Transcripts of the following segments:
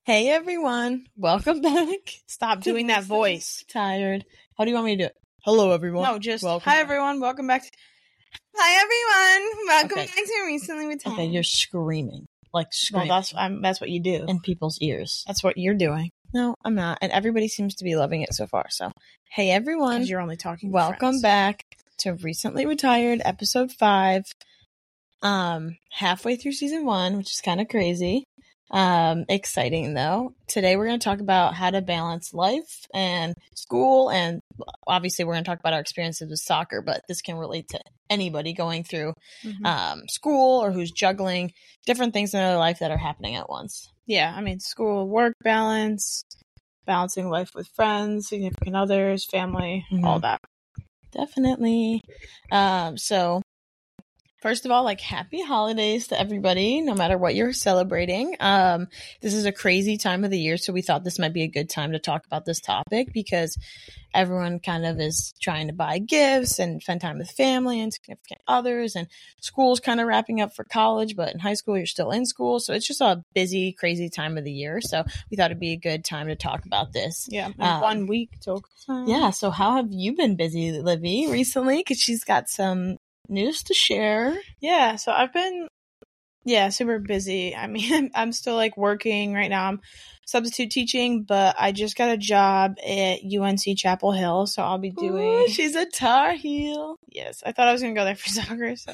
Hey everyone, welcome back. Stop doing that voice. Tired. How do you want me to do it? Hello everyone. No, just welcome hi back. everyone. Welcome back. Hi everyone. Welcome Okay. back to Recently with Tom. Okay, you're screaming. Like Well, screaming. that's what you do. in people's ears. That's what you're doing. No, I'm not. And everybody seems to be loving it so far. So, hey everyone. Because you're only talking. Welcome back to Recently Retired, episode 5. Halfway through season 1, which is kind of crazy. Exciting though. Today we're going to talk about how to balance life and school, and obviously we're going to talk about our experiences with soccer, but this can relate to anybody going through school or who's juggling different things in their life that are happening at once. Yeah, I mean, school, work balance, balancing life with friends, significant others, family, all that. Definitely. So first of all, like, happy holidays to everybody, no matter what you're celebrating. This is a crazy time of the year, so we thought this might be a good time to talk about this topic because everyone kind of is trying to buy gifts and spend time with family and significant others, and school's kind of wrapping up for college, but in high school, you're still in school, so it's just a busy, crazy time of the year, so we thought it'd be a good time to talk about this. Yeah, 1 week till Christmas. Yeah, so how have you been busy, Livy, recently? Because she's got some news to share. Yeah, so I've been super busy. I mean, I'm still like working right now. I'm substitute teaching, but I just got a job at UNC Chapel Hill, so I'll be doing. Ooh, she's a Tar Heel. Yes, I thought I was gonna go there for soccer. So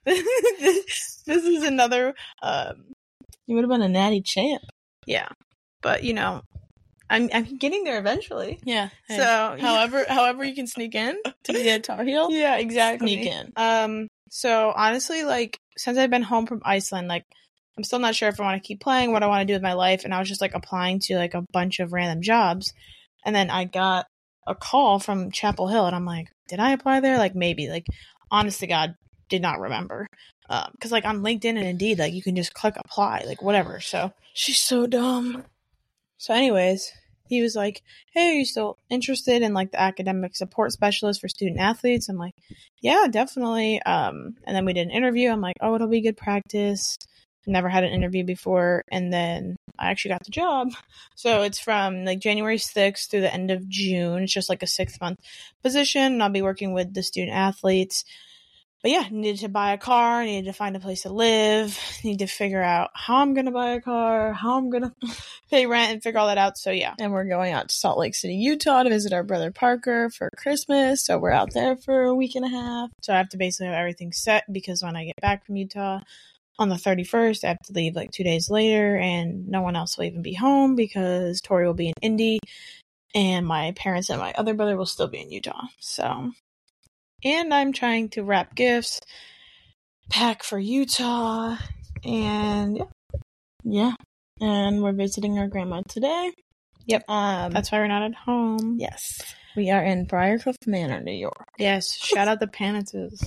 this is another. You would have been a natty champ. Yeah, but you know, I'm getting there eventually. Yeah. Hey, so however you can sneak in to be a Tar Heel. Yeah, exactly. Sneak in. So honestly, like, since I've been home from Iceland, like, I'm still not sure if I want to keep playing, what I want to do with my life, and I was just like applying to like a bunch of random jobs, and then I got a call from Chapel Hill, and I'm like, did I apply there? Like, maybe. Like, honest to God, did not remember. Because like on LinkedIn and Indeed, like, you can just click apply, like, whatever. So she's so dumb. So anyways, he was like, hey, are you still interested in like the academic support specialist for student athletes? I'm like, yeah, definitely. And then we did an interview. I'm like, oh, it'll be good practice. Never had an interview before. And then I actually got the job. So it's from like January 6th through the end of June. It's just like a 6-month position. And I'll be working with the student athletes. But yeah, needed to buy a car, needed to find a place to live, need to figure out how I'm going to buy a car, how I'm going to pay rent and figure all that out. So yeah. And we're going out to Salt Lake City, Utah to visit our brother Parker for Christmas. So we're out there for a week and a half. So I have to basically have everything set because when I get back from Utah on the 31st, I have to leave like 2 days later and no one else will even be home because Tori will be in Indy and my parents and my other brother will still be in Utah. So... And I'm trying to wrap gifts, pack for Utah, and yeah. And we're visiting our grandma today. Yep. That's why we're not at home. Yes. We are in Briarcliff Manor, New York. Yes. Shout out the Panitzes.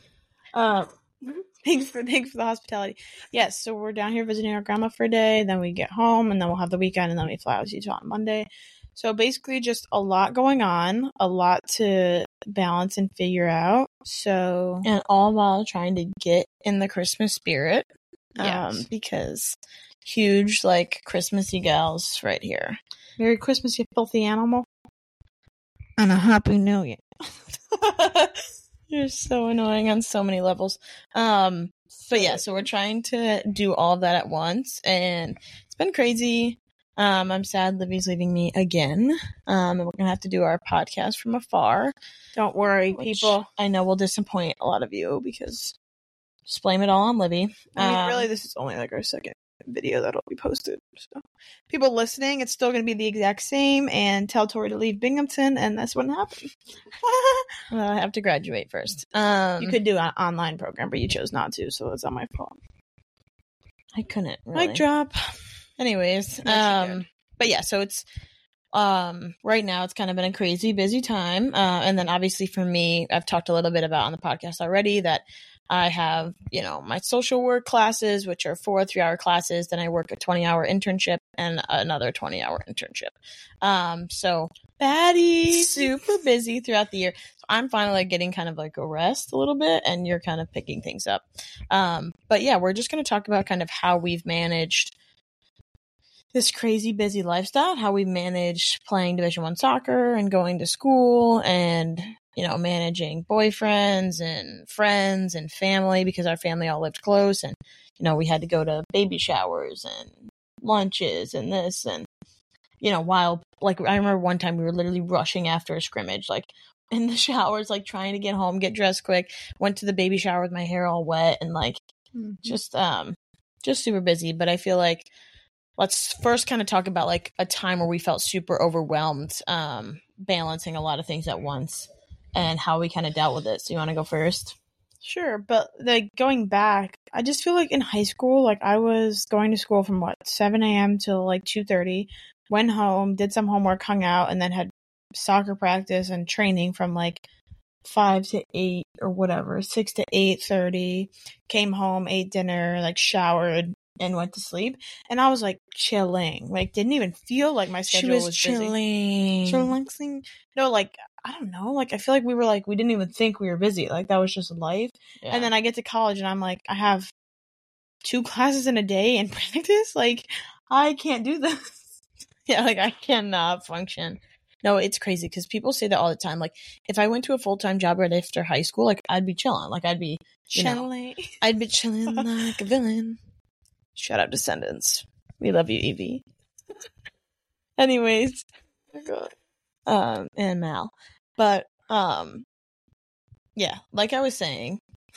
Thanks for the hospitality. Yes. So we're down here visiting our grandma for a day. Then we get home, and then we'll have the weekend, and then we fly out to Utah on Monday. So basically just a lot going on, a lot to balance and figure out. So, and all while trying to get in the Christmas spirit. Yes. Because huge, like, Christmassy gals right here. Merry Christmas, you filthy animal. And a Happy New Year. You're so annoying on so many levels. But yeah, so we're trying to do all of that at once, and it's been crazy. I'm sad Livy's leaving me again. And we're gonna have to do our podcast from afar. Don't worry, people. I know will disappoint a lot of you because just blame it all on Livy. I mean, really, this is only like our second video that'll be posted. So, people listening, it's still gonna be the exact same. And tell Tori to leave Binghamton, and that's what happened. Well, I have to graduate first. You could do an online program, but you chose not to, so it's not my fault. I couldn't. Really. Mic drop. Anyways, but yeah, so it's right now it's kind of been a crazy busy time, and then obviously for me, I've talked a little bit about on the podcast already that I have, my social work classes, which are 4 3-hour classes. Then I work a 20-hour internship and another 20-hour internship. So Batty, super busy throughout the year. So I'm finally like getting kind of like a rest a little bit, and you're kind of picking things up. But yeah, we're just going to talk about kind of how we've managed this crazy busy lifestyle, how we managed playing Division I soccer and going to school and, you know, managing boyfriends and friends and family because our family all lived close. And, you know, we had to go to baby showers and lunches and this. And, you know, while, like, I remember one time we were literally rushing after a scrimmage, like, in the showers, like, trying to get home, get dressed quick, went to the baby shower with my hair all wet and, like, just super busy. But I feel like let's first kind of talk about, like, a time where we felt super overwhelmed, balancing a lot of things at once and how we kind of dealt with it. So you want to go first? Sure, but like going back, I just feel like in high school, like I was going to school from 7 a.m. till like 2:30, went home, did some homework, hung out, and then had soccer practice and training from like 5 to 8 or whatever, 6 to 8:30, came home, ate dinner, like showered and went to sleep. And I was like chilling, like didn't even feel like my schedule was chilling. Chillaxing. No, like I don't know, like I feel like we didn't even think we were busy, like that was just life. Yeah. And then I get to college and I'm like, I have 2 classes in a day and practice, like I can't do this. Yeah, like I cannot function. No, it's crazy because people say that all the time. Like, if I went to a full-time job right after high school, like, I'd be chilling. Like, I'd be chilling. I'd be chilling like a villain. Shout out Descendants. We love you, Evie. Anyways. Oh my God. And Mal. But, yeah, like I was saying,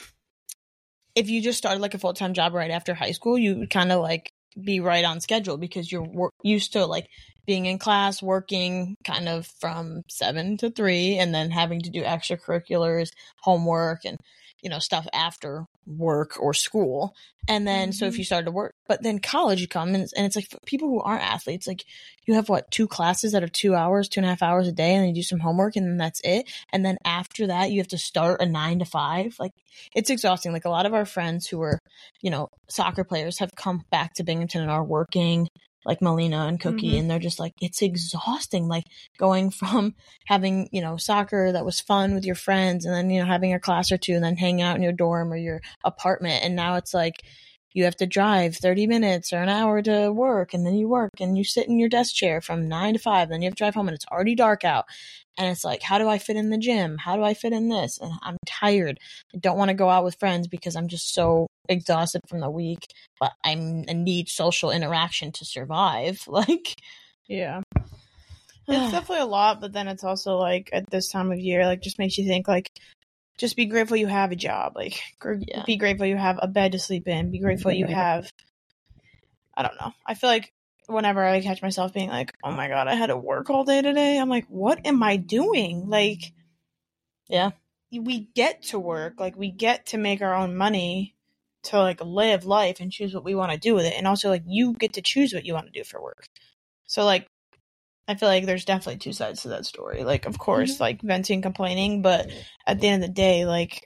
if you just started, like, a full-time job right after high school, you would kind of, like, be right on schedule because you're used to, like, being in class, working kind of from 7 to 3, and then having to do extracurriculars, homework, and, you know, stuff after work or school. And then, so if you started to work, but then college, you come and it's like for people who aren't athletes, like you have 2 classes that are 2 hours, 2.5 hours a day, and then you do some homework and then that's it. And then after that, you have to start a 9 to 5. Like, it's exhausting. Like, a lot of our friends who were, you know, soccer players have come back to Binghamton and are working, like Melina and Cookie, and they're just like, it's exhausting, like going from having, you know, soccer that was fun with your friends and then, you know, having a class or two and then hanging out in your dorm or your apartment, and now it's like you have to drive 30 minutes or an hour to work, and then you work and you sit in your desk chair from 9 to 5, then you have to drive home and it's already dark out, and it's like, how do I fit in the gym? How do I fit in this? And I'm tired. I don't want to go out with friends because I'm just so exhausted from the week, but I need social interaction to survive. Like, yeah, it's definitely a lot, but then it's also like at this time of year, like just makes you think, like, just be grateful you have a job, like be grateful you have a bed to sleep in, be grateful you have, I don't know, I feel like whenever I catch myself being like, oh my God, I had to work all day today, I'm like, what am I doing? Like, yeah, we get to work, like we get to make our own money to like live life and choose what we want to do with it, and also like you get to choose what you want to do for work. So like I feel like there's definitely 2 sides to that story. Like, of course, like venting, complaining, but at the end of the day, like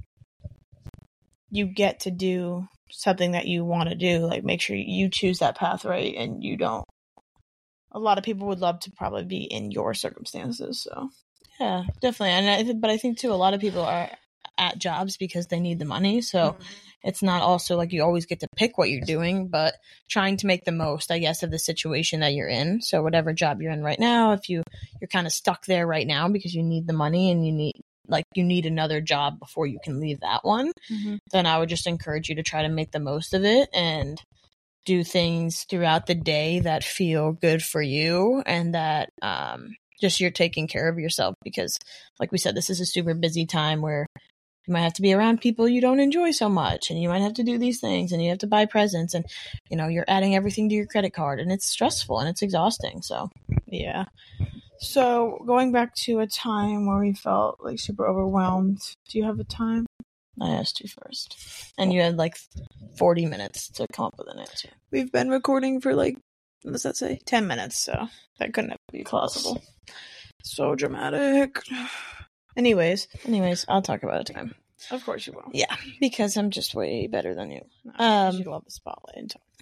you get to do something that you want to do. Like, make sure you choose that path, right? And you don't. A lot of people would love to probably be in your circumstances. So yeah, definitely. But I think too, a lot of people are at jobs because they need the money. So it's not also like you always get to pick what you're doing, but trying to make the most, I guess, of the situation that you're in. So whatever job you're in right now, if you're kind of stuck there right now because you need the money and you need another job before you can leave that one, then I would just encourage you to try to make the most of it and do things throughout the day that feel good for you and that just you're taking care of yourself, because like we said, this is a super busy time where you might have to be around people you don't enjoy so much, and you might have to do these things, and you have to buy presents, and you know, you're adding everything to your credit card, and it's stressful and it's exhausting. So yeah. So going back to a time where we felt like super overwhelmed, do you have a time? I asked you first, and you had like 40 minutes to come up with an answer. We've been recording for like, what does that say? 10 minutes, so that couldn't be possible. So dramatic. Anyways, I'll talk about a time. Of course you will. Yeah, because I'm just way better than you. You love the spotlight and talk.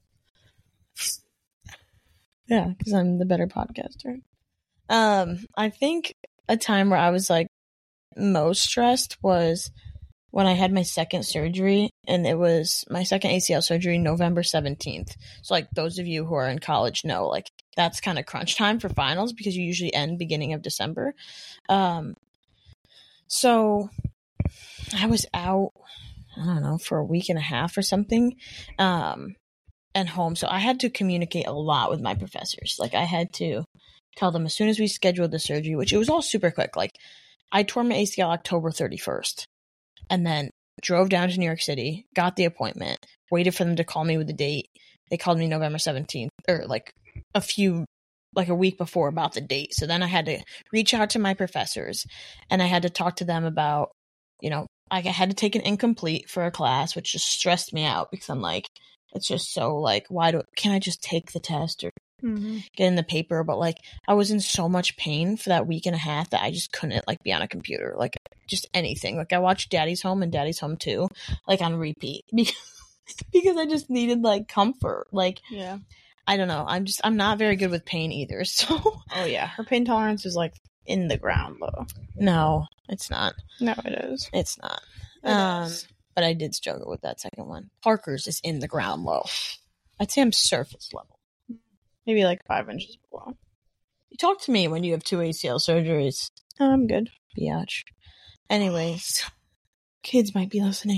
Yeah, because I'm the better podcaster. I think a time where I was like most stressed was when I had my second surgery, and it was my second ACL surgery, November 17th. So, like, those of you who are in college know, like, that's kind of crunch time for finals because you usually end beginning of December. So I was out, I don't know, for a week and a half or something, and home. So I had to communicate a lot with my professors. Like, I had to tell them as soon as we scheduled the surgery, which it was all super quick. Like, I tore my ACL October 31st and then drove down to New York City, got the appointment, waited for them to call me with the date. They called me November 17th, or like a week before about the date. So then I had to reach out to my professors and I had to talk to them about, you know, I had to take an incomplete for a class, which just stressed me out because I'm like, it's just so like, can't I just take the test or get in the paper? But like, I was in so much pain for that week and a half that I just couldn't like be on a computer, like just anything. Like, I watched Daddy's Home and Daddy's Home 2, like on repeat because I just needed like comfort. Like, Yeah. I don't know. I'm not very good with pain either. So, Oh yeah, her pain tolerance is like in the ground low. no, it's not. No, it is. It's not. It is. But I did struggle with that second one. Parker's is in the ground low. I'd say I'm surface level. Maybe like 5 inches below. You talk to me when you have 2 ACL surgeries. I'm good. Biatch. Anyways, kids might be listening.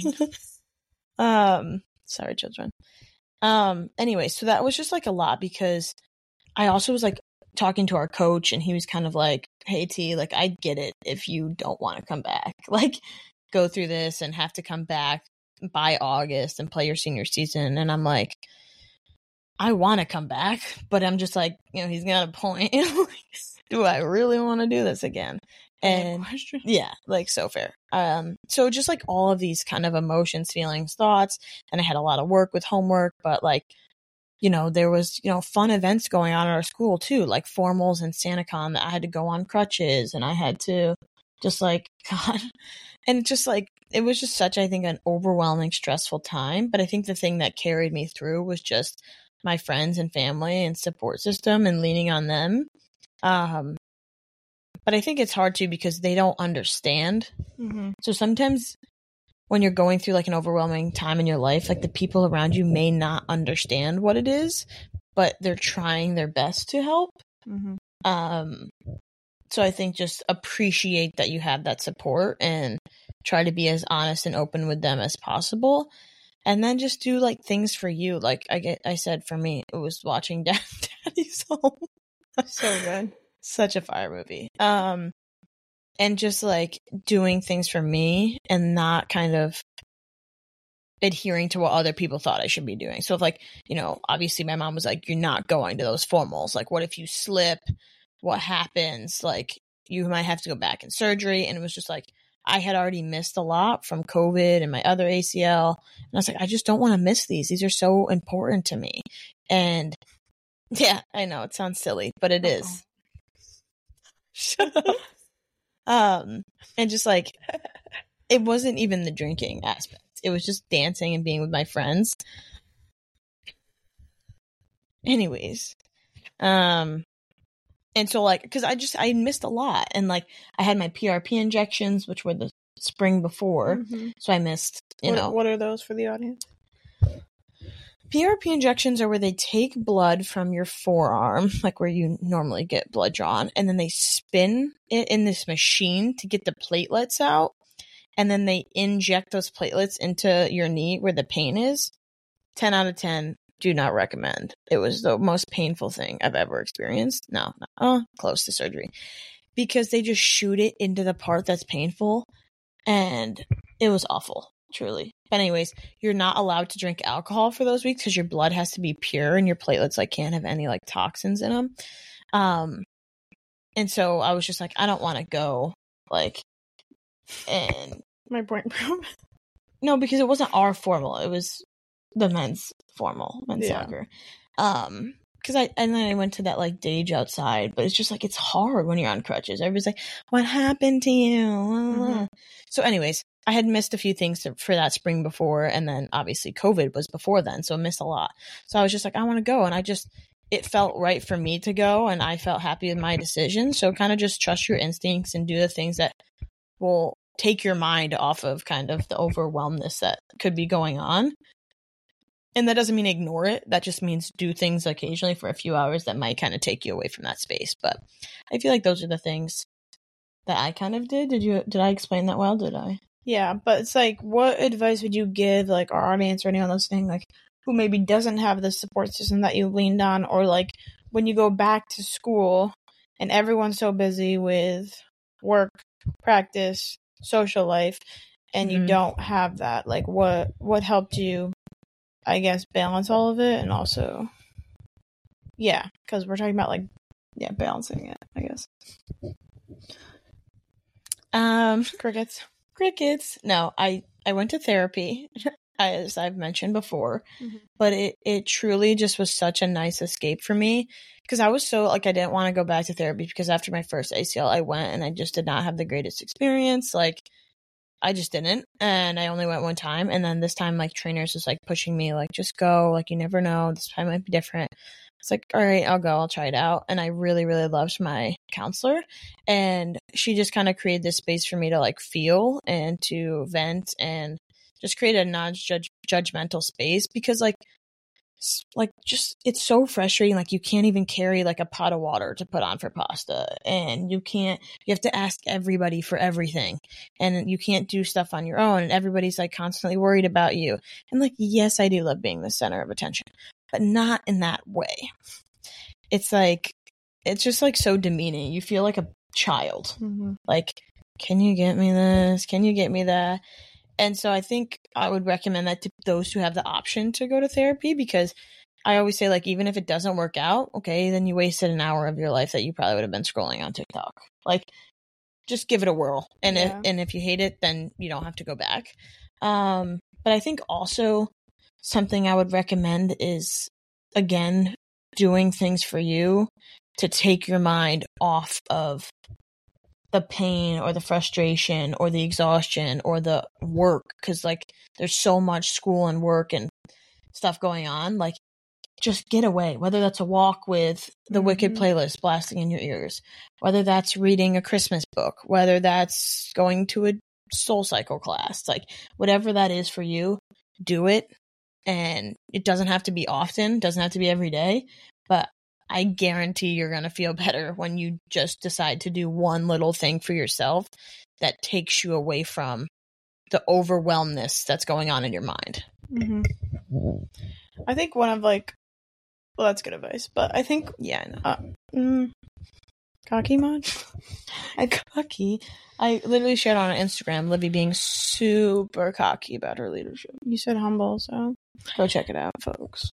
Sorry, children. Anyway, so that was just like a lot because I also was like talking to our coach and he was kind of like, hey T, like, I get it if you don't want to come back, like go through this and have to come back by August and play your senior season. And I'm like, I want to come back, but I'm just like, you know, he's got a point. Do I really want to do this again? And yeah, like, so fair. So just like all of these kind of emotions, feelings, thoughts, and I had a lot of work with homework, but like, you know, there was, you know, fun events going on at our school too, like formals and SantaCon that I had to go on crutches and I had to just like, God, and just like, it was just such, I think, an overwhelming, stressful time. But I think the thing that carried me through was just my friends and family and support system and leaning on them. But I think it's hard too because they don't understand. So sometimes when you're going through like an overwhelming time in your life, like the people around you may not understand what it is, but they're trying their best to help. So I think just appreciate that you have that support and try to be as honest and open with them as possible. And then just do like things for you. Like I said, for me, it was watching Daddy's Home. So good. Such a fire movie. And just like doing things for me and not kind of adhering to what other people thought I should be doing. So if like, you know, obviously my mom was like, you're not going to those formals. Like, what if you slip? What happens? Like, you might have to go back in surgery. And it was just like, I had already missed a lot from COVID and my other ACL. And I was like, I just don't want to miss these. These are so important to me. And yeah, I know it sounds silly, but it is. Shut up. And just like, it wasn't even the drinking aspect. It was just dancing and being with my friends. Anyways, and so like, cause I missed a lot, and like I had my PRP injections, which were the spring before. So I missed, you know. What are those for the audience? PRP injections are where they take blood from your forearm, like where you normally get blood drawn, and then they spin it in this machine to get the platelets out, and then they inject those platelets into your knee where the pain is. 10 out of 10, do not recommend. It was the most painful thing I've ever experienced. No, close to surgery. Because they just shoot it into the part that's painful, and it was awful. Truly. But anyways, you're not allowed to drink alcohol for those weeks because your blood has to be pure and your platelets like can't have any like toxins in them. And so I was just like, I don't want to go, like, and My point. no, because it wasn't our formal, it was the men's soccer. Because then I went to that like Dage outside, but it's just like, it's hard when you're on crutches. Everybody's like, what happened to you? So anyways, I had missed a few things for that spring before, and then obviously COVID was before then, so I missed a lot. So I was just like, I want to go, and it felt right for me to go, and I felt happy with my decision. So kind of just trust your instincts and do the things that will take your mind off of kind of the overwhelmness that could be going on. And that doesn't mean ignore it. That just means do things occasionally for a few hours that might kind of take you away from that space. But I feel like those are the things that I kind of did. Did I explain that well? Did I? Yeah, but it's like, what advice would you give, like, our audience or anyone listening, like, who maybe doesn't have the support system that you leaned on, or, like, when you go back to school and everyone's so busy with work, practice, social life, and you don't have that, like, what helped you, I guess, balance all of it, and also, yeah, because we're talking about, like, yeah, balancing it, I guess. Crickets. No, I went to therapy, as I've mentioned before, but it truly just was such a nice escape for me, because I was so, like, I didn't want to go back to therapy, because after my first ACL, I went and I just did not have the greatest experience. Like, I just didn't, and I only went one time, and then this time, like, trainers was, like, pushing me, like, just go, like, you never know, this time might be different. It's like, all right, I'll go, I'll try it out. And I really, really loved my counselor, and she just kind of created this space for me to, like, feel and to vent and just create a non-judgmental space, because, like, just, it's so frustrating. Like, you can't even carry, like, a pot of water to put on for pasta, and you have to ask everybody for everything, and you can't do stuff on your own, and everybody's, like, constantly worried about you. And, like, yes, I do love being the center of attention, but not in that way. It's like, it's just, like, so demeaning. You feel like a child. Like, can you get me this? Can you get me that? And so I think I would recommend that to those who have the option to go to therapy, because I always say, like, even if it doesn't work out, okay, then you wasted an hour of your life that you probably would have been scrolling on TikTok. Like, just give it a whirl. And if you hate it, then you don't have to go back. But I think also something I would recommend is, again, doing things for you to take your mind off of the pain or the frustration or the exhaustion or the work, because, like, there's so much school and work and stuff going on. Like, just get away, whether that's a walk with the Wicked playlist blasting in your ears, whether that's reading a Christmas book, whether that's going to a Soul Cycle class, like, whatever that is for you, do it. And it doesn't have to be often, doesn't have to be every day, but I guarantee you're going to feel better when you just decide to do one little thing for yourself that takes you away from the overwhelmness that's going on in your mind. I think one of, like, well, that's good advice, but I think, I know. Cocky mod? Cocky. I literally shared on Instagram Livy being super cocky about her leadership. You said humble, so go check it out, folks.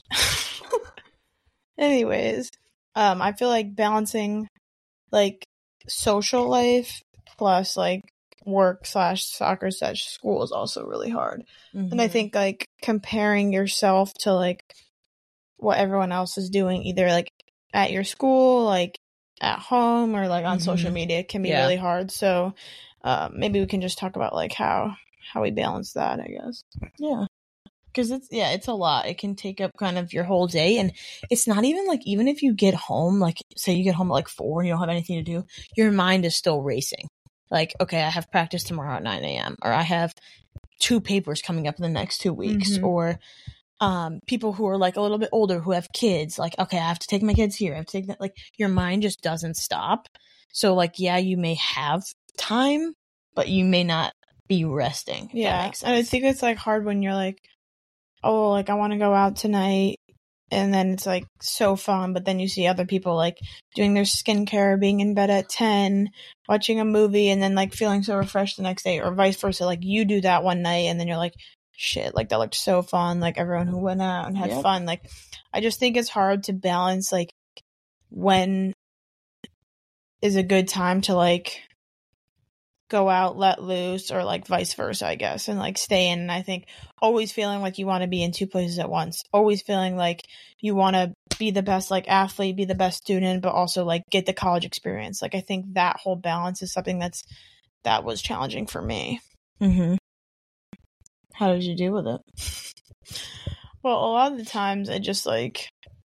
Anyways, I feel like balancing, like, social life plus, like, work / soccer / school is also really hard. And I think, like, comparing yourself to, like, what everyone else is doing, either, like, at your school, like, at home, or, like, on social media, can be really hard. So maybe we can just talk about, like, how we balance that, I guess. Yeah. Because it's a lot. It can take up kind of your whole day. And it's not even, like, even if you get home, like, say you get home at, like, 4 and you don't have anything to do, your mind is still racing. Like, okay, I have practice tomorrow at 9 a.m. Or I have 2 papers coming up in the next 2 weeks. Or people who are, like, a little bit older who have kids. Like, okay, I have to take my kids here. I have to take that. Like, your mind just doesn't stop. So, like, yeah, you may have time, but you may not be resting. Yeah. That makes sense. And I think it's, like, hard when you're like, oh, like, I want to go out tonight, and then it's, like, so fun, but then you see other people, like, doing their skincare, being in bed at 10, watching a movie, and then, like, feeling so refreshed the next day, or vice versa. Like, you do that one night, and then you're like, shit, like, that looked so fun, like, everyone who went out and had fun. Like, I just think it's hard to balance, like, when is a good time to, like, go out, let loose, or, like, vice versa, I guess, and, like, stay in. And I think always feeling like you want to be in 2 places at once, always feeling like you want to be the best, like, athlete, be the best student, but also, like, get the college experience. Like, I think that whole balance is something that was challenging for me. How did you deal with it? Well, a lot of the times I just, like,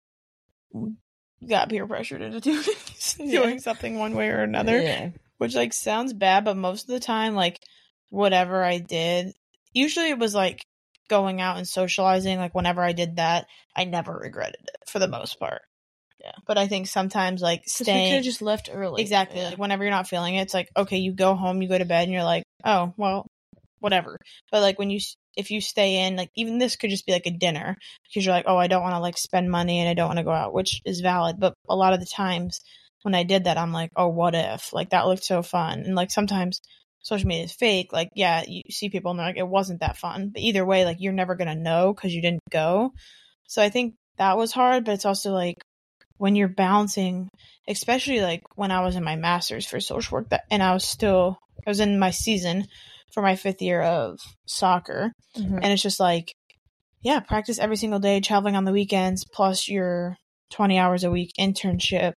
got peer pressured into doing something one way or another. Which, like, sounds bad, but most of the time, like, whatever I did, usually it was like going out and socializing. Like whenever I did that, I never regretted it for the most part. Yeah. But I think sometimes like We could staying have just left early. exactly Yeah. like whenever you're not feeling it, it's like okay, you go home, you go to bed, and you're like, oh well, whatever. But like if you stay in, like even this could just be like a dinner because you're like, oh, I don't want to like spend money and I don't want to go out, which is valid. But a lot of the times when I did that, I'm like, oh, what if? Like that looked so fun. And like sometimes social media is fake. Like, yeah, you see people and they're like, it wasn't that fun. But either way, like you're never going to know because you didn't go. So I think that was hard, but it's also like when you're balancing, especially like when I was in my master's for social work and I was in my season for my 5th year of soccer. Mhm. And it's just like, yeah, practice every single day, traveling on the weekends, plus your 20 hours a week internship,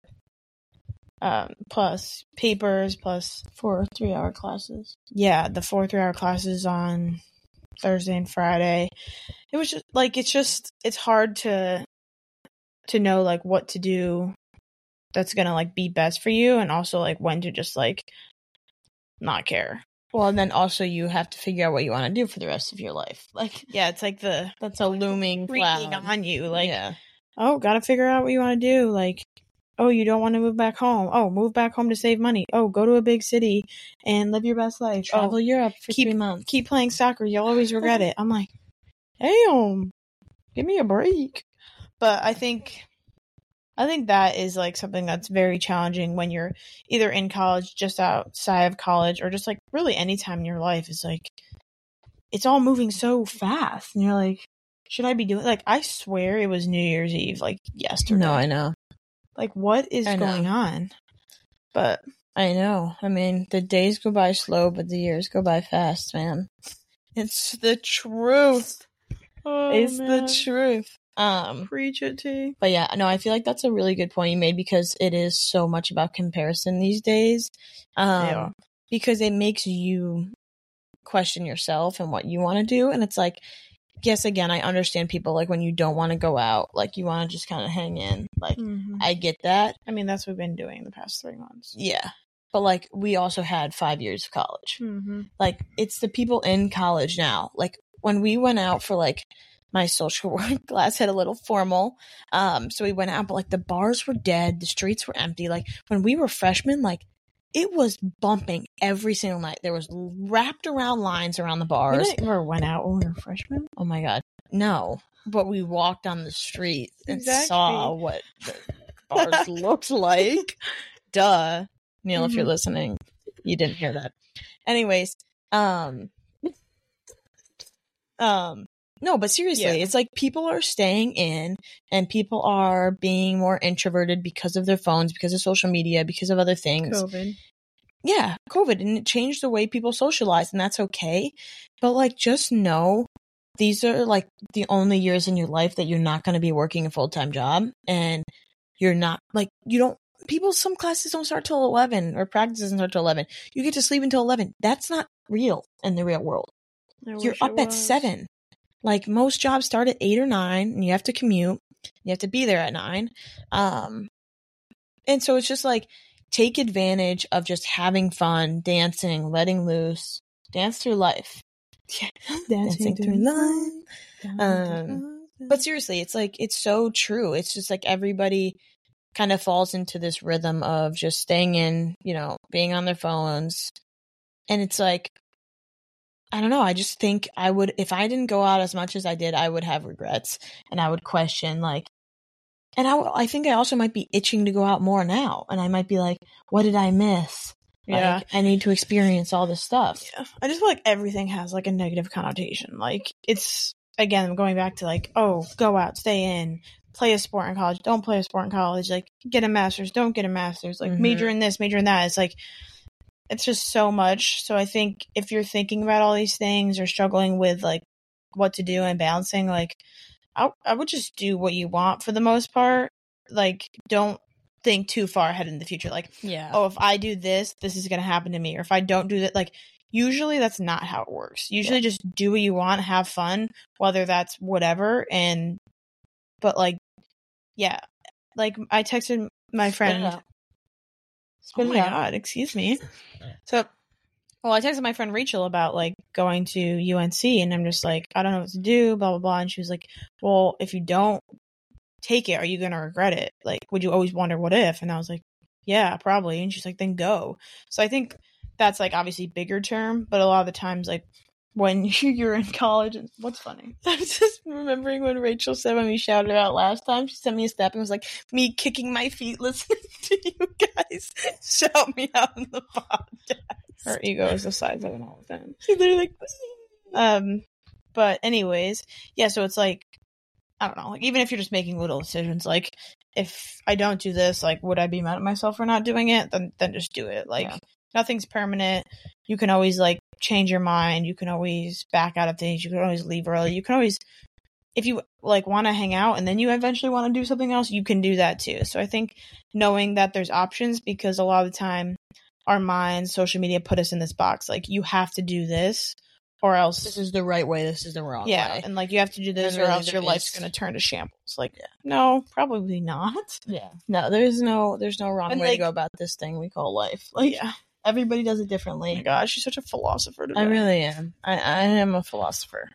plus papers, plus 4 3-hour classes. yeah, the 4 3-hour classes on Thursday and Friday. It was just like it's hard to know like what to do that's gonna like be best for you, and also like when to just like not care. Well, and then also you have to figure out what you want to do for the rest of your life. Like, Yeah, it's like that's a looming creaking cloud on you. Like, yeah. oh, gotta figure out what you want to do. Like, oh, you don't want to move back home. Oh, move back home to save money. Oh, go to a big city and live your best life. Travel Europe for 3 months. Keep playing soccer. You'll always regret it. I'm like, damn, give me a break. But I think that is like something that's very challenging when you're either in college, just outside of college, or just like really any time in your life is like it's all moving so fast, and you're like, should I be doing like I swear it was New Year's Eve like yesterday. No, I know. Like what is going on? But I know. I mean, the days go by slow, but the years go by fast, man. It's the truth. It's the truth. Preach it, T. But yeah, no, I feel like that's a really good point you made because it is so much about comparison these days. Yeah. Because it makes you question yourself and what you want to do. And it's like, yes, again, I understand people like when you don't want to go out, like you want to just kind of hang in. Like, I get that. I mean, that's what we've been doing the past 3 months. Yeah. But like, we also had 5 years of college. Like, it's the people in college now. Like, when we went out for like, my social work class had a little formal. So we went out, but like the bars were dead. The streets were empty. Like when we were freshmen, like it was bumping every single night. There was wrapped around lines around the bars. We never went out when we were freshmen. Oh my God. No. But we walked on the street and saw what the bars looked like. Duh. Neil, if you're listening, you didn't hear that. Anyways, no, but seriously, it's like people are staying in and people are being more introverted because of their phones, because of social media, because of other things. COVID. Yeah, COVID. And it changed the way people socialize, and that's okay. But like, just know these are like the only years in your life that you're not going to be working a full-time job. And you're not like, some classes don't start till 11 or practice doesn't start till 11. You get to sleep until 11. That's not real in the real world. You're up at 7. Like most jobs start at 8 or 9 and you have to commute. You have to be there at 9. And so it's just like, take advantage of just having fun, dancing, letting loose, dance through life. Yeah. Dancing through life. But seriously, it's like, it's so true. It's just like everybody kind of falls into this rhythm of just staying in, being on their phones. And it's like, I don't know. I just think I would, if I didn't go out as much as I did, I would have regrets and I would question like, and I think I also might be itching to go out more now. And I might be like, what did I miss? Yeah. Like, I need to experience all this stuff. Yeah. I just feel like everything has like a negative connotation. Like it's, again, going back to like, oh, go out, stay in, play a sport in college, don't play a sport in college, like get a master's, don't get a master's, like major in this, major in that. It's like, it's just so much. So I think if you're thinking about all these things or struggling with like what to do and balancing, like I would just do what you want for the most part. Like don't think too far ahead in the future. Like, oh, if I do this, this is going to happen to me. Or if I don't do that, like usually that's not how it works. Usually just do what you want, have fun, whether that's whatever. But like, yeah, like I texted my friend. Oh my God, excuse me. So Well, I texted my friend Rachel about like going to UNC, and I'm just like, I don't know what to do, blah blah blah. And she was like, well, if you don't take it, are you gonna regret it? Like, would you always wonder what if? And I was like, yeah, probably. And she's like, then go. So I think that's like obviously bigger term, but a lot of the times, like when you're in college, and what's funny? I was just remembering when Rachel said when we shouted out last time, she sent me a snap and was like, me kicking my feet listening to you guys shout me out in the podcast. Her ego is the size of an elephant. She literally like, but anyways, yeah. So it's like, I don't know. Like even if you're just making little decisions, like if I don't do this, like would I be mad at myself for not doing it? Then just do it. Like nothing's permanent. You can always like change your mind. You can always back out of things. You can always leave early. You can always, if you like want to hang out and then you eventually want to do something else, you can do that too. So I think knowing that there's options, because a lot of the time our minds, social media put us in this box. Like you have to do this or else this is the right way, this is the wrong way. And like you have to do this And or really else your there life's is- going to turn to shambles. Like, no, probably not. Yeah. No, there's no wrong And, way to like- go about this thing we call life. Like everybody does it differently. Oh my gosh, she's such a philosopher today. I really am. I am a philosopher.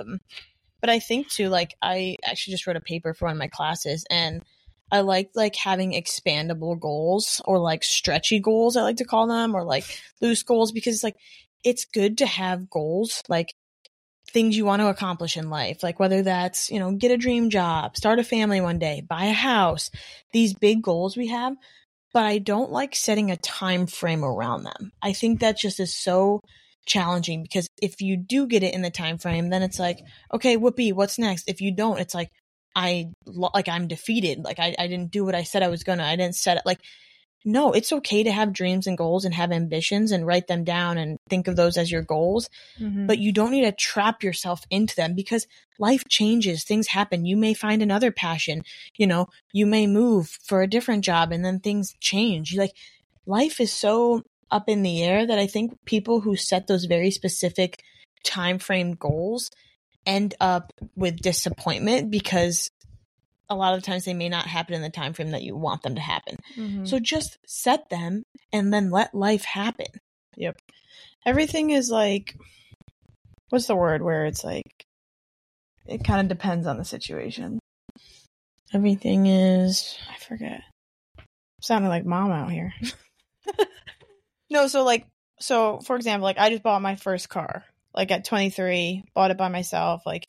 But I think too, like I actually just wrote a paper for one of my classes, and I like having expandable goals or like stretchy goals, I like to call them, or like loose goals, because it's like it's good to have goals, like things you want to accomplish in life, like whether that's, you know, get a dream job, start a family one day, buy a house, these big goals we have. But I don't like setting a time frame around them. I think that just is so challenging, because if you do get it in the time frame, then it's like, okay, whoopee, what's next? If you don't, it's like I'm defeated. Like I didn't do what I said I was gonna. I didn't set it. Like, no, it's okay to have dreams and goals and have ambitions and write them down and think of those as your goals. Mm-hmm. But you don't need to trap yourself into them, because life changes, things happen. You may find another passion, you know, you may move for a different job and then things change. Like life is so up in the air that I think people who set those very specific time frame goals end up with disappointment, because a lot of times they may not happen in the time frame that you want them to happen. Mm-hmm. So just set them and then let life happen. Yep. Everything is like, what's the word where it's like, it kind of depends on the situation. Everything is, I forget. Sounding like mom out here. No, so for example, like I just bought my first car, like at 23, bought it by myself. Like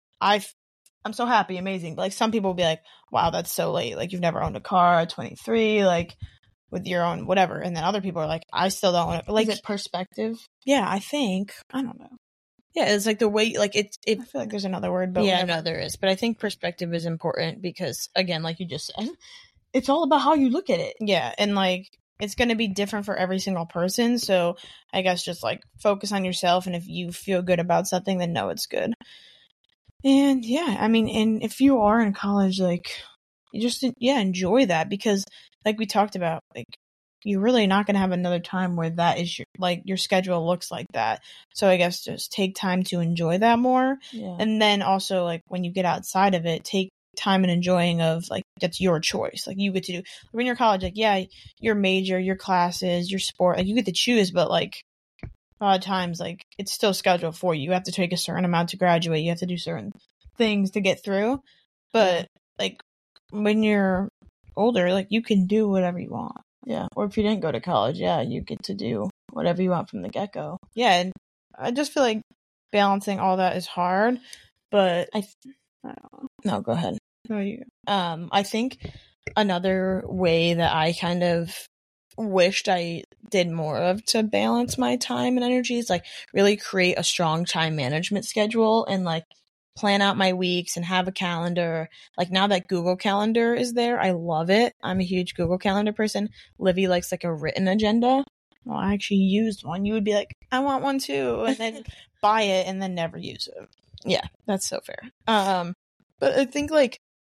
I'm so happy, amazing. But like some people will be like, wow, that's so late. Like you've never owned a car at 23, like with your own whatever. And then other people are like, I still don't want to. Like, is it perspective? yeah, I think. I don't know. Yeah, it's like the way, like I feel like there's another word, but yeah, whatever. no, there is. But I think perspective is important, because again, like you just said, it's all about how you look at it. Yeah, and like it's going to be different for every single person. So I guess just like focus on yourself, and if you feel good about something, then know it's good. And yeah, I mean, and if you are in college, like you just enjoy that, because like we talked about, like you're really not going to have another time where that is your schedule looks like that. So I guess just take time to enjoy that more. Yeah. And then also like when you get outside of it, take time and enjoying of like that's your choice. Like you get to do when you're in college, like yeah, your major, your classes, your sport, like you get to choose, but like a lot of times like it's still scheduled for you. You have to take a certain amount to graduate. You have to do certain things to get through. But like when you're older, like you can do whatever you want. Yeah. Or if you didn't go to college, yeah, you get to do whatever you want from the get-go. Yeah, and I just feel like balancing all that is hard, but I don't know. No, go ahead. No, you. I think another way that I kind of wished I did more of to balance my time and energy is like really create a strong time management schedule and like plan out my weeks and have a calendar. Like now that Google Calendar is there, I love it. I'm a huge Google Calendar person. Livy likes like a written agenda. Well, I actually used one. You would be like, I want one too, and then buy it and then never use it. Yeah, that's so fair. But I think like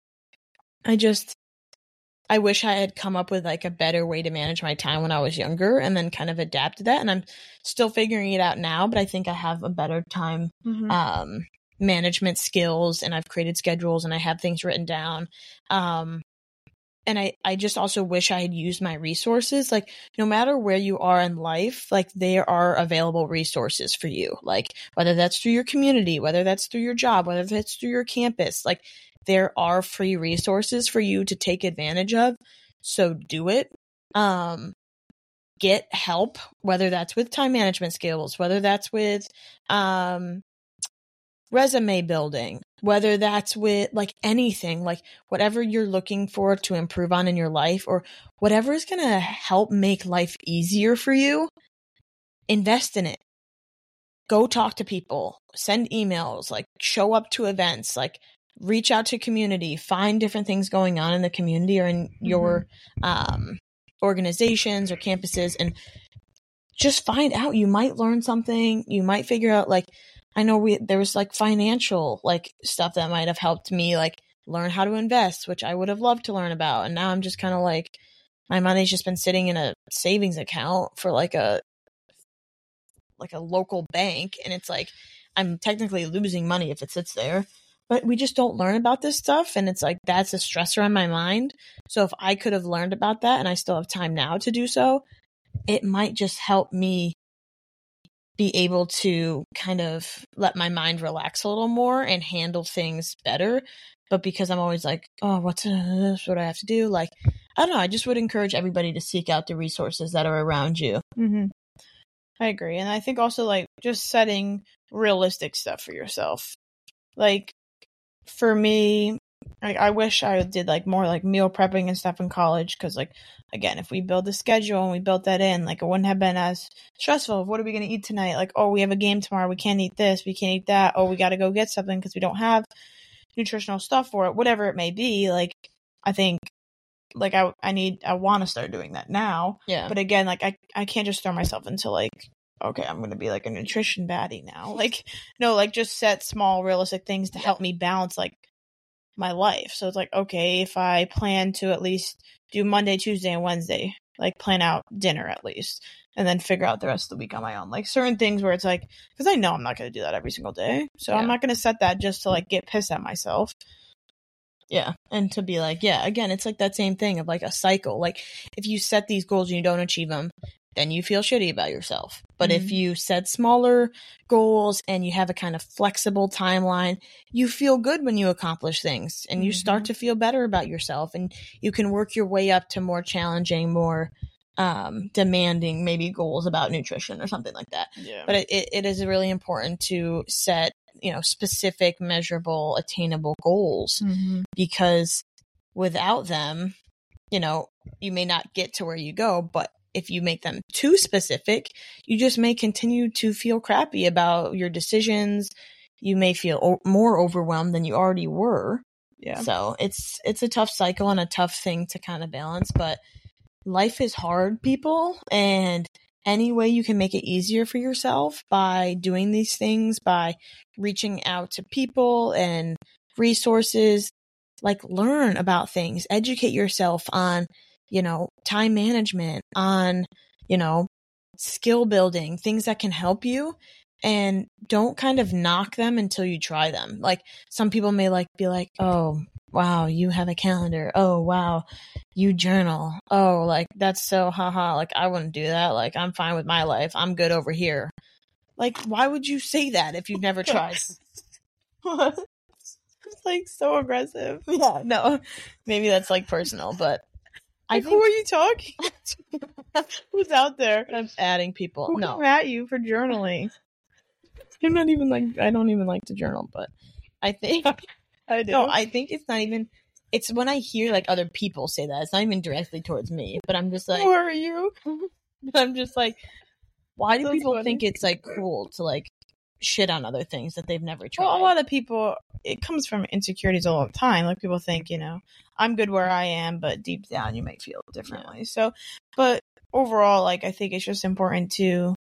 I wish I had come up with like a better way to manage my time when I was younger and then kind of adapted that. And I'm still figuring it out now, but I think I have a better time management skills, and I've created schedules and I have things written down. and I just also wish I had used my resources. Like, no matter where you are in life, like, there are available resources for you. Like, whether that's through your community, whether that's through your job, whether that's through your campus, like, there are free resources for you to take advantage of. So do it. Get help, whether that's with time management skills, whether that's with resume building, whether that's with like anything, like whatever you're looking for to improve on in your life, or whatever is going to help make life easier for you, invest in it. Go talk to people, send emails, like show up to events, like reach out to community, find different things going on in the community or in your organizations or campuses, and just find out. You might learn something. You might figure out, like, I know there was like financial like stuff that might have helped me like learn how to invest, which I would have loved to learn about. And now I'm just kind of like, my money's just been sitting in a savings account for like a local bank. And it's like, I'm technically losing money if it sits there, but we just don't learn about this stuff. And it's like, that's a stressor on my mind. So if I could have learned about that and I still have time now to do so, it might just help me be able to kind of let my mind relax a little more and handle things better. But because I'm always like, oh, what's this? What do I have to do? Like, I don't know. I just would encourage everybody to seek out the resources that are around you. Mm-hmm. I agree. And I think also like just setting realistic stuff for yourself. Like for me, I wish I did like more like meal prepping and stuff in college, because like, again, if we build a schedule and we built that in, like it wouldn't have been as stressful of what are we going to eat tonight? Like, oh, we have a game tomorrow. We can't eat this. We can't eat that. Oh, we got to go get something because we don't have nutritional stuff for it, whatever it may be. Like, I think like I want to start doing that now. Yeah. But again, like I can't just throw myself into like, okay, I'm going to be like a nutrition baddie now. Like, no, like just set small realistic things to help me balance like my life. So it's like, okay, if I plan to at least do Monday, Tuesday, and Wednesday, like plan out dinner at least, and then figure out the rest of the week on my own. Like certain things where it's like, because I know I'm not going to do that every single day. So I'm not going to set that just to like get pissed at myself. Yeah. And to be like, yeah, again, it's like that same thing of like a cycle. Like if you set these goals and you don't achieve them, then you feel shitty about yourself. But if you set smaller goals and you have a kind of flexible timeline, you feel good when you accomplish things and you start to feel better about yourself, and you can work your way up to more challenging, more demanding maybe goals about nutrition or something like that. Yeah. But it is really important to set, specific, measurable, attainable goals, because without them, you may not get to where you go. But if you make them too specific, you just may continue to feel crappy about your decisions. You may feel more overwhelmed than you already were. Yeah. So it's a tough cycle and a tough thing to kind of balance, but life is hard, people. And any way you can make it easier for yourself by doing these things, by reaching out to people and resources, like learn about things, educate yourself on time management, on, skill building, things that can help you, and don't kind of knock them until you try them. Like some people may be like, oh, wow, you have a calendar. Oh, wow, you journal. Oh, like that's so haha. Like I wouldn't do that. Like I'm fine with my life. I'm good over here. Like, why would you say that if you've never tried? What? It's like so aggressive. Yeah, no, maybe that's like personal, but who are you talking to? Who's out there? I'm adding people. Who no, came at you for journaling? I'm not even like, I don't even like to journal, but I think I do. No, I think it's not even. It's when I hear like other people say that. It's not even directly towards me, but I'm just like, who are you? I'm just like, why do That's people funny. think it's like cool to like shit on other things that they've never tried? Well, a lot of people, it comes from insecurities all the time. Like people think, I'm good where I am, but deep down you might feel differently. Yeah. So, but overall, like I think it's just important to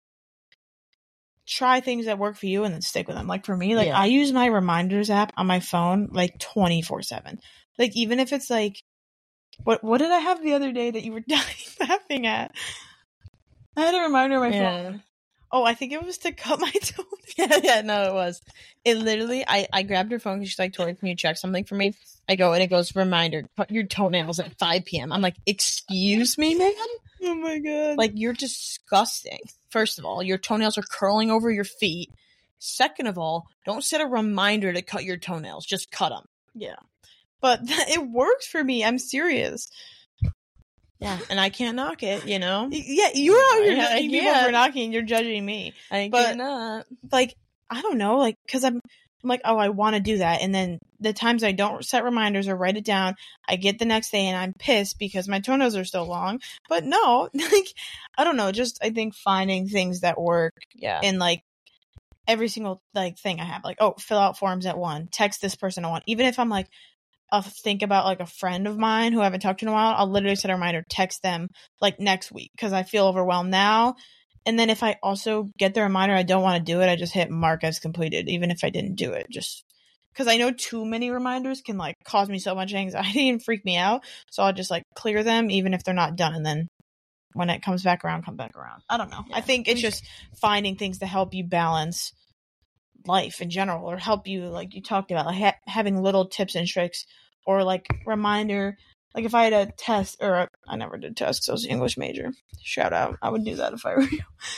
try things that work for you and then stick with them. Like for me, like I use my reminders app on my phone like 24/7. Like even if it's like, what did I have the other day that you were dying laughing at? I had a reminder on my phone. Oh, I think it was to cut my toenails. Yeah, no, it was. It literally, I grabbed her phone because she's like, Tori, can you check something for me? I go, and it goes, reminder, cut your toenails at 5 p.m. I'm like, excuse me, man? Oh my god. Like, you're disgusting. First of all, your toenails are curling over your feet. Second of all, don't set a reminder to cut your toenails. Just cut them. Yeah. But it works for me. I'm serious. Yeah, and I can't knock it, you know? Yeah, you're out here Yeah, judging people for knocking. You're judging me. I But- cannot. Like, I don't know. Like, because I'm like, oh, I want to do that. And then the times I don't set reminders or write it down, I get the next day and I'm pissed because my toenails are still long. But no, like, I don't know. Just, I think finding things that work Yeah. in, like, every single, like, thing I have. Like, oh, fill out forms at 1. Text this person at 1. Even if I'm, like, I'll think about, like, a friend of mine who I haven't talked to in a while, I'll literally set a reminder, text them, like, next week because I feel overwhelmed now. And then if I also get the reminder I don't want to do it, I just hit mark as completed, even if I didn't do it. Just because I know too many reminders can, like, cause me so much anxiety and freak me out. So I'll just, like, clear them even if they're not done. And then when it comes back around, come back around. I don't know. Yeah. I think it's just finding things to help you balance life in general, or help you, like you talked about, like having little tips and tricks, or like reminder. Like if I had a test, or I never did tests because I was an English major. Shout out. I would do that if I were you.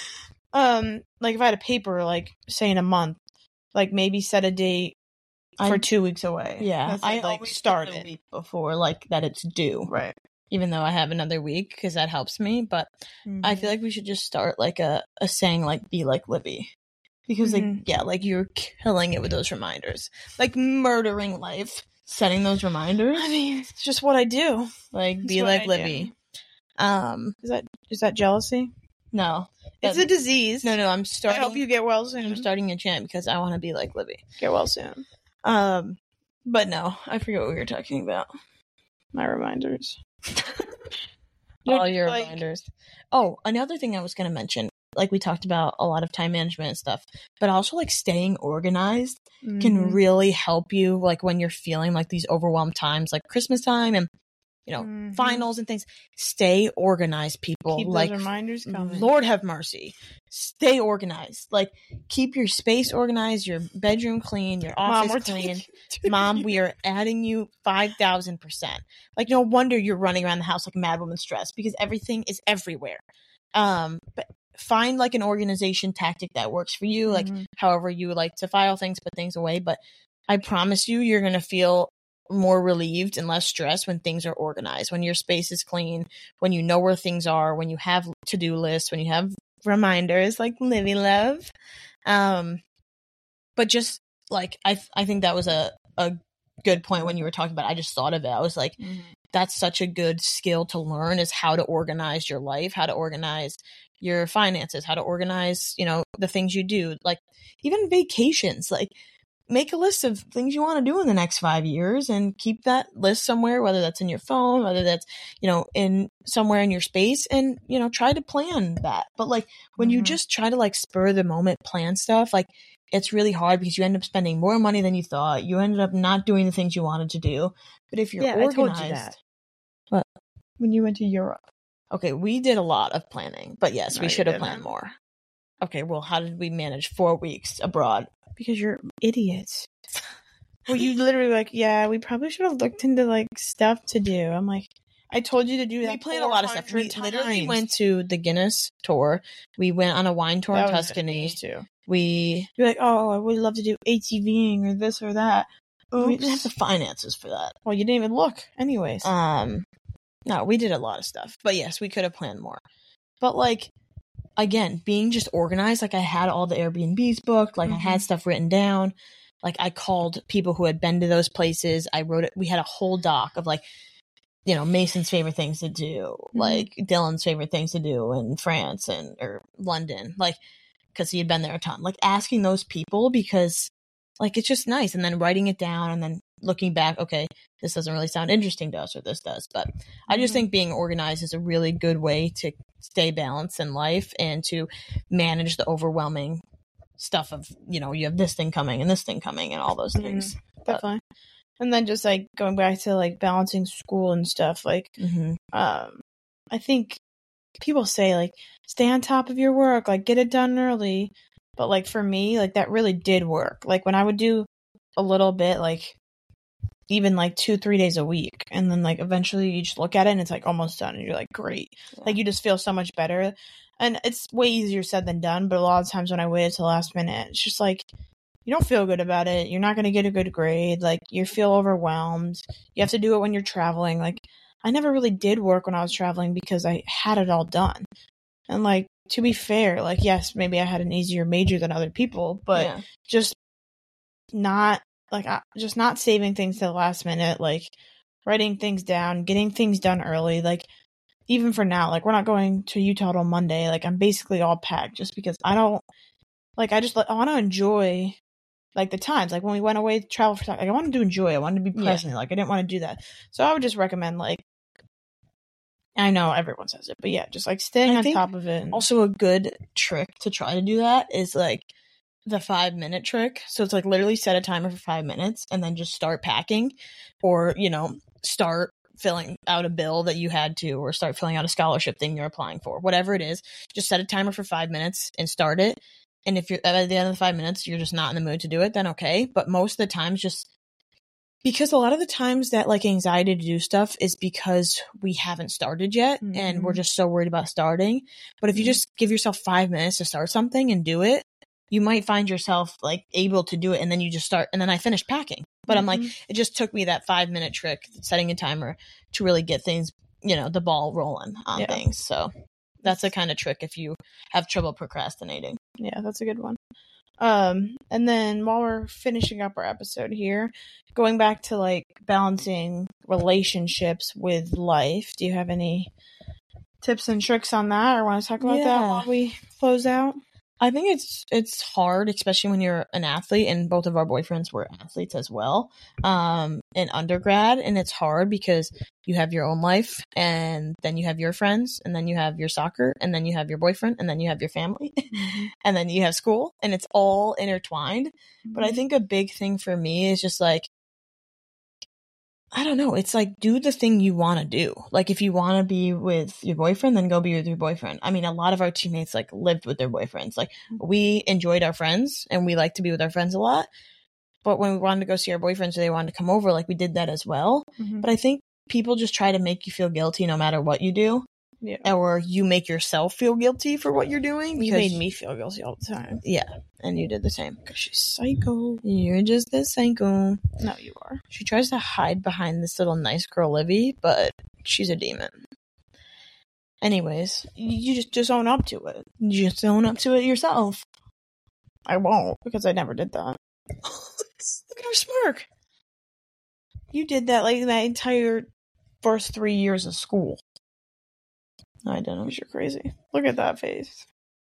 Like if I had a paper, like say in a month, like maybe set a date for 2 weeks away. Yeah. That's I like always start put the it. week before, like, that it's due. Right. Even though I have another week because that helps me. But I feel like we should just start, like, a saying, like, be like Libby. Because, like, yeah, like, you're killing it with those reminders. Like, murdering life. Setting those reminders. I mean, it's just what I do. Like, It's be what like I Libby. Is that jealousy? No. It's a disease. No, I'm I starting. hope you get well I'm soon. starting a chant because I want to be like Libby. Get well soon. But no, I forget what we were talking about. My reminders. All your like- reminders. Oh, another thing I was going to mention, like we talked about a lot of time management and stuff, but also like staying organized can really help you, like when you're feeling like these overwhelmed times, like Christmas time and, you know, finals and things. Stay organized, people. Keep like those reminders coming. Lord have mercy. Stay organized. Like, keep your space organized, your bedroom clean, your office we're clean. taking- Mom, we are adding you 5,000%. Like, no wonder you're running around the house like a mad woman stressed because everything is everywhere. But find like an organization tactic that works for you, like however you would like to file things, put things away. But I promise you're going to feel more relieved and less stressed when things are organized, when your space is clean, when you know where things are, when you have to-do lists, when you have reminders like Livy Love. But just like, I think that was a good point when you were talking about it. I just thought of it. I was like, that's such a good skill to learn, is how to organize your life, how to organize your finances, how to organize, you know, the things you do, like even vacations. Like, make a list of things you want to do in the next 5 years and keep that list somewhere, whether that's in your phone, whether that's, you know, in somewhere in your space, and, you know, try to plan that. But like when you just try to like spur the moment plan stuff, like it's really hard because you end up spending more money than you thought. You ended up not doing the things you wanted to do. But if you're organized, I told you that. What? When you went to Europe. Okay, we did a lot of planning, but yes, No, we you should have didn't. planned more. Okay, well, how did we manage 4 weeks abroad? Because you're idiots. Well, you literally like, yeah, we probably should have looked into like stuff to do. I'm like, I told you to do that. We planned a lot of stuff. We 400 literally times. went to the Guinness tour. We went on a wine tour in That was Tuscany. too. We You're like, oh, I would love to do ATVing or this or that. didn't have Oops. the finances for that. Well, you didn't even look. Anyways. No, we did a lot of stuff. But yes, we could have planned more. But like, again, being just organized, like I had all the Airbnbs booked, like I had stuff written down. Like I called people who had been to those places. I wrote it. We had a whole doc of like, you know, Mason's favorite things to do, like Dylan's favorite things to do in France or London, like, because he had been there a ton. Like asking those people, because like it's just nice, and then writing it down and then looking back, okay, this doesn't really sound interesting to us, or this does. But I just think being organized is a really good way to stay balanced in life and to manage the overwhelming stuff of, you know, you have this thing coming and this thing coming and all those things. Definitely. And then just like going back to like balancing school and stuff, like I think people say, like, stay on top of your work, like, get it done early. But, like, for me, like, that really did work. Like, when I would do a little bit, like, even, like, 2-3 days a week, and then, like, eventually you just look at it and it's, like, almost done, and you're like, great. Yeah. Like, you just feel so much better. And it's way easier said than done, but a lot of times when I waited till the last minute, it's just, like, you don't feel good about it. You're not going to get a good grade. Like, you feel overwhelmed. You have to do it when you're traveling. Like, I never really did work when I was traveling because I had it all done. And, like, to be fair, like, yes, maybe I had an easier major than other people, but just not saving things to the last minute, like, writing things down, getting things done early. Like, even for now, like, we're not going to Utah till Monday. Like, I'm basically all packed just because I want to enjoy, like, the times. Like, when we went away to travel for time, like, I wanted to enjoy it. I wanted to be present. Like, I didn't want to do that. So I would just recommend, like, I know everyone says it, but yeah, just, like, staying on top of it. Also, a good trick to try to do that is, like, the 5-minute trick. So it's, like, literally set a timer for 5 minutes and then just start packing, or, you know, start filling out a bill that you had to, or start filling out a scholarship thing you're applying for. Whatever it is, just set a timer for 5 minutes and start it. And if you're at the end of the 5 minutes, you're just not in the mood to do it, then okay. But most of the times, just because a lot of the times that, like, anxiety to do stuff is because we haven't started yet, and we're just so worried about starting. But if you just give yourself 5 minutes to start something and do it, you might find yourself, like, able to do it, and then you just start. And then I finished packing. But I'm like, it just took me that 5-minute trick, setting a timer, to really get things, you know, the ball rolling on things. So that's a kind of trick if you have trouble procrastinating. Yeah, that's a good one. And then while we're finishing up our episode here, going back to, like, balancing relationships with life, do you have any tips and tricks on that, or want to talk about that while we close out? I think it's hard, especially when you're an athlete, and both of our boyfriends were athletes as well, in undergrad, and it's hard because you have your own life, and then you have your friends, and then you have your soccer, and then you have your boyfriend, and then you have your family, and then you have school, and it's all intertwined. But I think a big thing for me is just, like, I don't know. It's like, do the thing you want to do. Like, if you want to be with your boyfriend, then go be with your boyfriend. I mean, a lot of our teammates, like, lived with their boyfriends. Like, we enjoyed our friends, and we like to be with our friends a lot. But when we wanted to go see our boyfriends, or they wanted to come over, like, we did that as well. But I think people just try to make you feel guilty no matter what you do. Yeah. Or you make yourself feel guilty for what you're doing. You made me feel guilty all the time. Yeah. And you did the same. Because she's psycho. You're just a psycho. No, you are. She tries to hide behind this little nice girl, Livy, but she's a demon. Anyways, you just own up to it. You just own up to it yourself. I won't, because I never did that. Look at her smirk. You did that, like, that entire first 3 years of school. I don't know. You're crazy. Look at that face.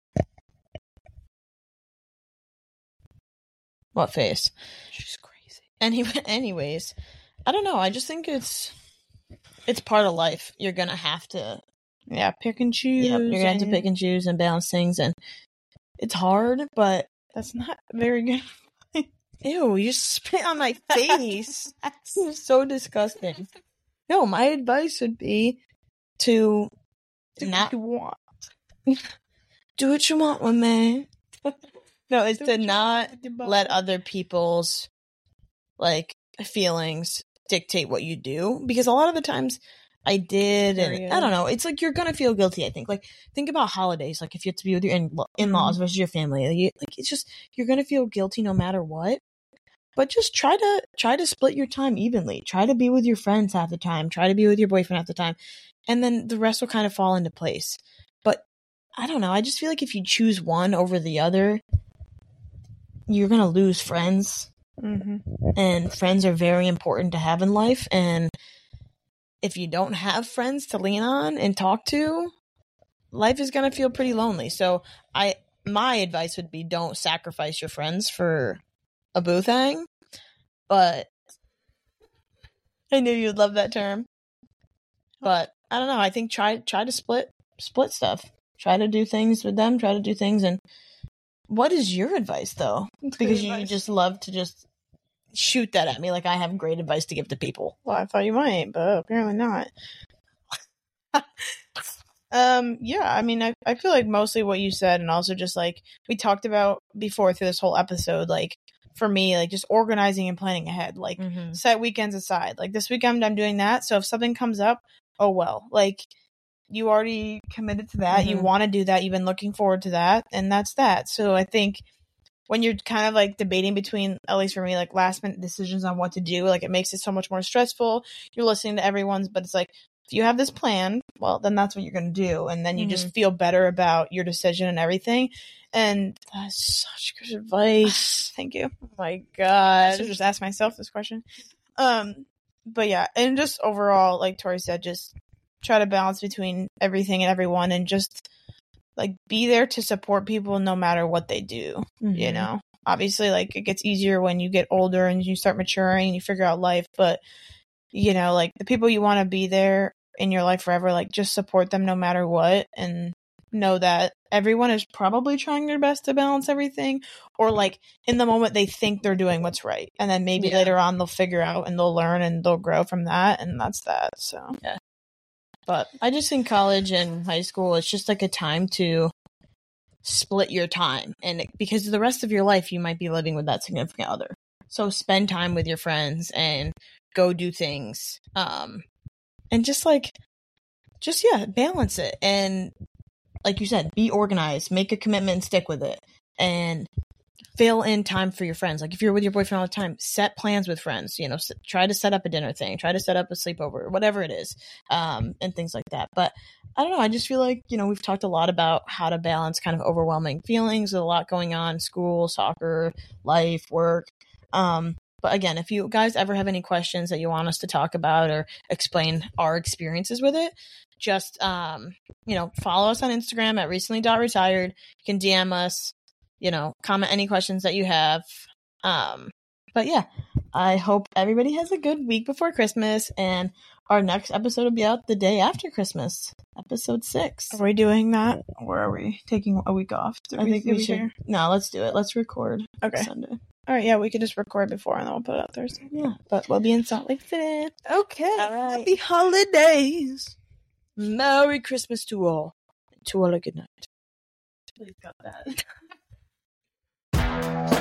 What face? She's crazy. Anyways, I don't know. I just think it's part of life. You're gonna have to, pick and choose. Yeah, you're gonna have to pick and choose and balance things, and it's hard. But that's not very good. Ew! You spit on my face. You're so disgusting. No, my advice would be to do what you want. Do what you want with me. No, it's to not let other people's, like, feelings dictate what you do. Because a lot of the times I did, and I don't know, it's like you're gonna feel guilty, I think. Like, think about holidays. Like, if you have to be with your in-laws versus your family, like, it's just, you're gonna feel guilty no matter what. But just try to split your time evenly. Try to be with your friends half the time. Try to be with your boyfriend half the time. And then the rest will kind of fall into place. But I don't know. I just feel like if you choose one over the other, you're going to lose friends. And friends are very important to have in life. And if you don't have friends to lean on and talk to, life is going to feel pretty lonely. So my advice would be, don't sacrifice your friends for a boo thing. But I knew you'd love that term. But I don't know. I think try to split stuff. Try to do things with them. Try to do things. And what is your advice, though? Because you just love to just shoot that at me like I have great advice to give to people. Well, I thought you might, but apparently not. Yeah, I mean, I feel like mostly what you said, and also just like we talked about before through this whole episode, like for me, like just organizing and planning ahead, like set weekends aside. Like this weekend I'm doing that, so if something comes up, oh well, like you already committed to that, you want to do that, you've been looking forward to that, and that's that. So I think when you're kind of like debating between, at least for me, like last minute decisions on what to do, like it makes it so much more stressful. You're listening to everyone's, but it's like, if you have this plan, well, then that's what you're going to do. And then you just feel better about your decision and everything. And that's such good advice. Thank you. Oh my God. I should just ask myself this question. But yeah, and just overall, like Tori said, just try to balance between everything and everyone and just like be there to support people no matter what they do, you know? Obviously, like it gets easier when you get older and you start maturing and you figure out life, but you know, like the people you want to be there in your life forever, like just support them no matter what, and know that everyone is probably trying their best to balance everything, or like in the moment they think they're doing what's right, and then maybe later on they'll figure out and they'll learn and they'll grow from that, and that's that. So yeah. But I just think college and high school, it's just like a time to split your time, and because the rest of your life you might be living with that significant other, so spend time with your friends and go do things, and just balance it, and like you said, be organized, make a commitment and stick with it, and fill in time for your friends. Like if you're with your boyfriend all the time, set plans with friends, you know, try to set up a dinner thing, try to set up a sleepover, whatever it is, and things like that. But I don't know, I just feel like, you know, we've talked a lot about how to balance kind of overwhelming feelings with a lot going on, school, soccer, life, work. But again, if you guys ever have any questions that you want us to talk about or explain our experiences with it, just, you know, follow us on Instagram at recently.retired. You can DM us, you know, comment any questions that you have. But yeah, I hope everybody has a good week before Christmas, and our next episode will be out the day after Christmas, episode 6. Are we doing that, or are we taking a week off? I think we should. No, let's do it. Let's record Sunday. All right, yeah, we could just record before and then we'll put it out Thursday. Yeah, but we'll be in Salt Lake City. Okay. All right. Happy holidays. Merry Christmas to all. To all a good night. Please got that.